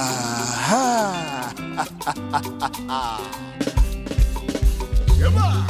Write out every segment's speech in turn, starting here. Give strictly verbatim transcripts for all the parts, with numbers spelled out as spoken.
Aha. Come on.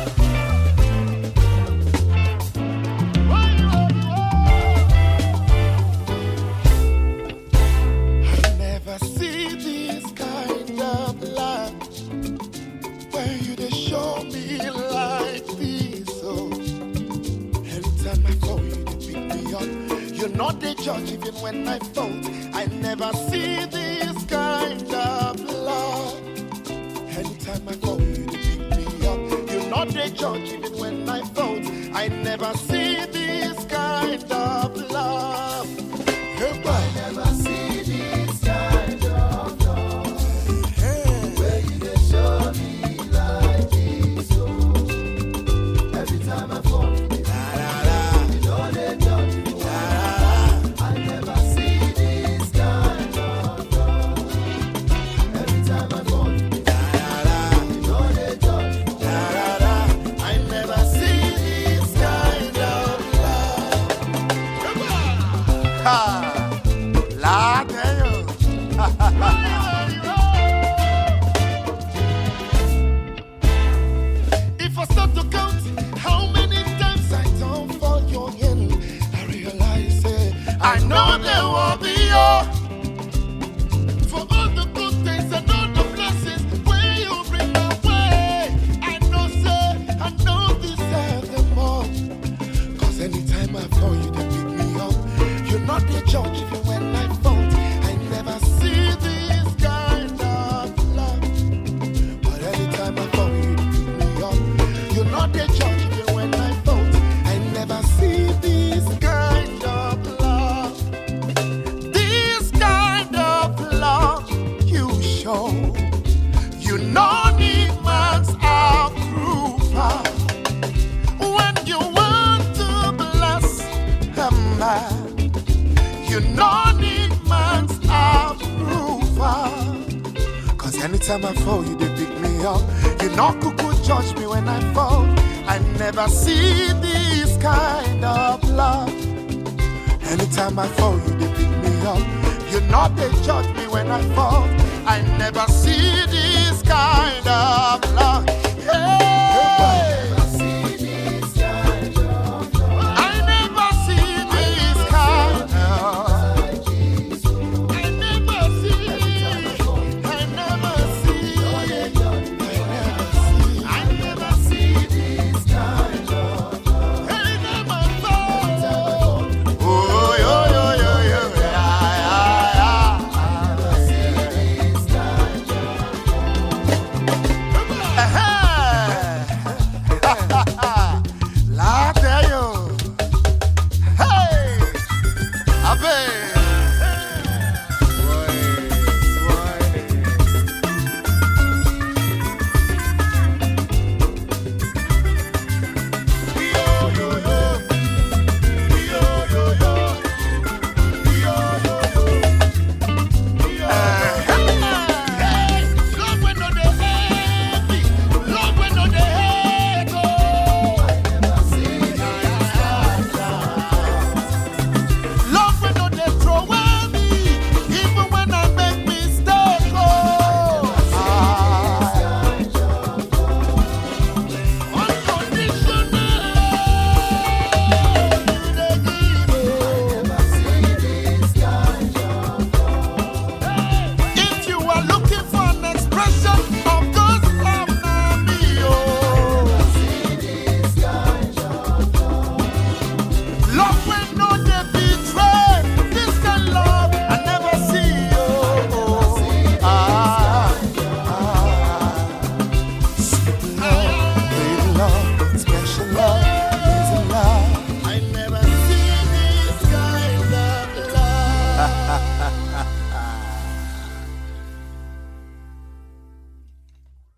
I never see this kind of love where you they show me like this. So anytime I call you, they pick me up. You're not the judge even when I fault. I never see this kind of love. Anytime I call you, they pick me up. You're not the judge even when I fault. I never see this kind of love. Hey, I never see this kind of love. hey. Where you they show me like this. So every time I fall, you know they judge me. I never see this kind of love. Every time I fall, you know they judge me. I never see this kind of love. Come on. Ha. La Deo. If I start to count how many times I don't fall your hand, I realize it. I know there will be your for all the good things and all the blessings where you bring my way. I know, sir, I don't deserve them all. Cause anytime I fall, you can pick me up. You're not the judge even when I fault. I never see this kind of love. But anytime I fall, you pick me up. You're not the judge even when I fault. I never see this kind of love. This kind of love you show. You know need man's approval. When you want to bless a man, you know need man's approval. Cause anytime I fall, you they pick me up. You know cuckoo judge me when I fall. I never see this kind of love. Anytime I fall, you they pick me up. You know they judge me when I fall. I never see this kind of love.